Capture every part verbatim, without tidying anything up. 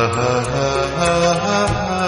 हा हा हा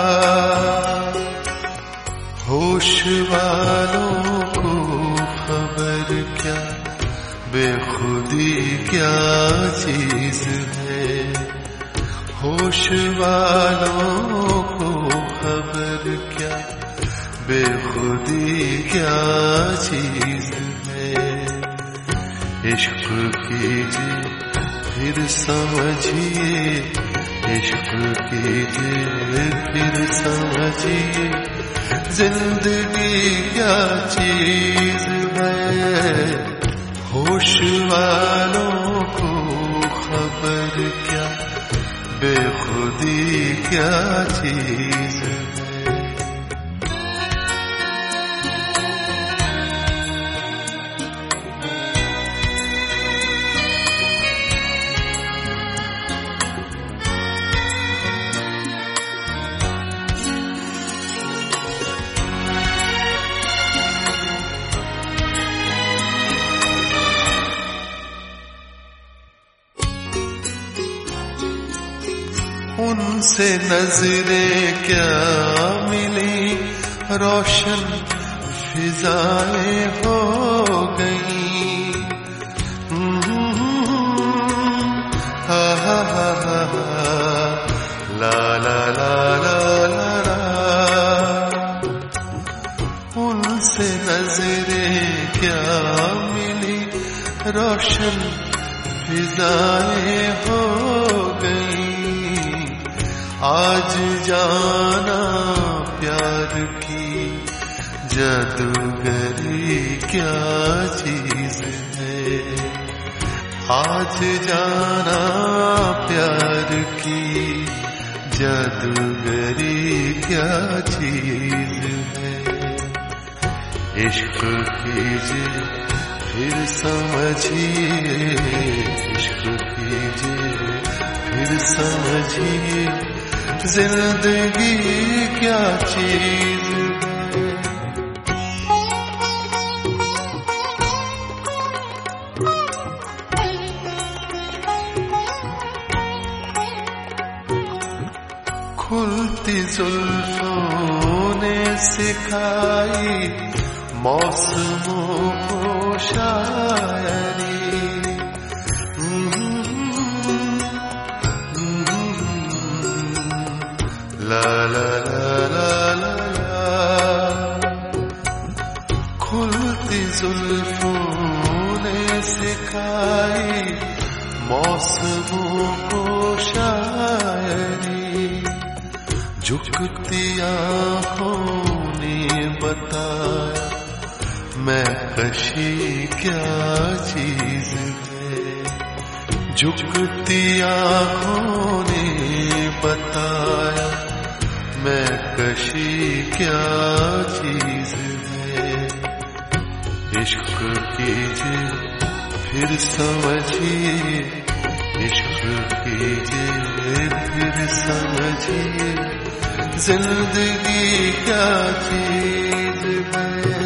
होश वालों को खबर क्या, बेखुदी क्या चीज है। होश वालों को खबर क्या, बेखुदी क्या चीज है। इश्क कीजिए फिर समझिए, इश्क कीजिए फिर समझिए, जिंदगी क्या चीज है। होश वालों को खबर क्या, बेखुदी क्या चीज है। उनसे नजरें क्या मिली, रोशन फिजाएं हो गई। हा हा हा हा ला ला ला ला ला। उनसे नजरें क्या मिली, रोशन फिजाएं हो गई। आज जाना प्यार की जादूगरी क्या चीज है। आज जाना प्यार की जादूगरी क्या चीज है। इश्क कीजिए फिर समझिए, इश्क कीजिए फिर समझिए, जिंदगी क्या चीज है। खुलती जुल्फों ने सिखाई मौसमों को शायरी। ला ला ला ला ला। खुलती जुल्फों ने सिखाई मौसमों को शायरी। झुकती आँखों ने बताया मैं कशी क्या चीज है। झुकती आँखों ने बताया मैं कशी क्या चीज है। इश्क कीजिए फिर समझिए, इश्क कीजिए फिर समझिए, जिंदगी क्या चीज है।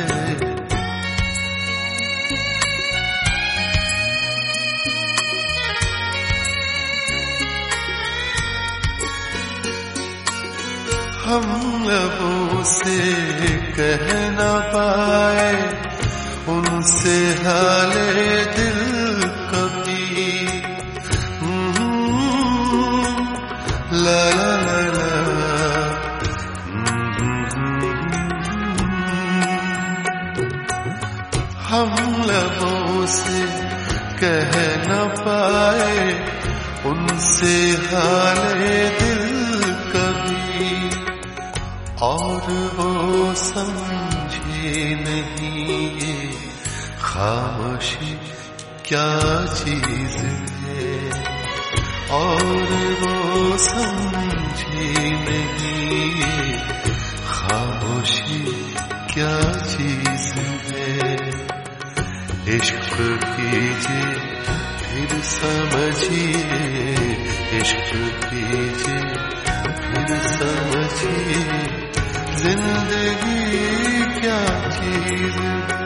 हम लबों से कह न पाए उनसे हाले दिल कभी। ला ला ला ला। हम लबों से कह न पाए उनसे हाले दिल कभी। और वो समझे नहीं ये खामोशी क्या चीज है। और वो समझे नहीं ये खामोशी क्या चीज है। इश्क कीजिए फिर समझिए, इश्क कीजिए फिर समझिए, जिंदगी क्या चीज है।